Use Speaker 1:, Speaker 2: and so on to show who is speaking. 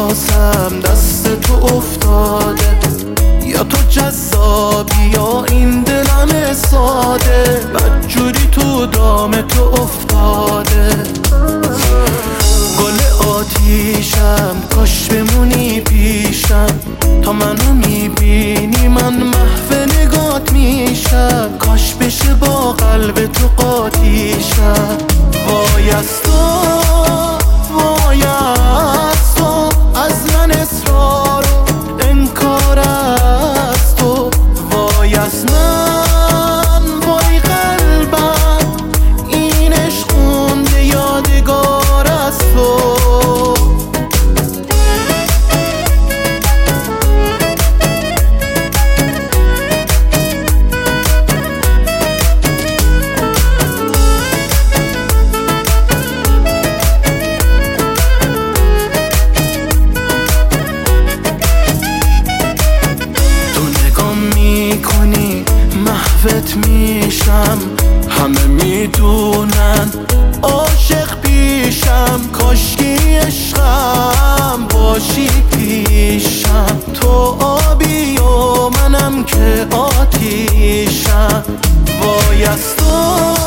Speaker 1: احساسم دست تو افتاده، یا تو جذابی یا این دلم ساده، بدجوری تو دام تو افتاده. گل آتیشم کاش بمونی پیشم، تا منو میبینی من محو نگات میشم، کاش بشه با قلب تو قاطیشم. وای از تو، وای از تو، از من اصرار و انکار از تو. وای از من، وای قلبم، این عشق خونده یادگار از تو. میکنی محوت میشم، همه میدونن عاشق پیشم، کاشکی عشقم باشی پیشم. تو آبی و منم که آتیشم. وای از تو،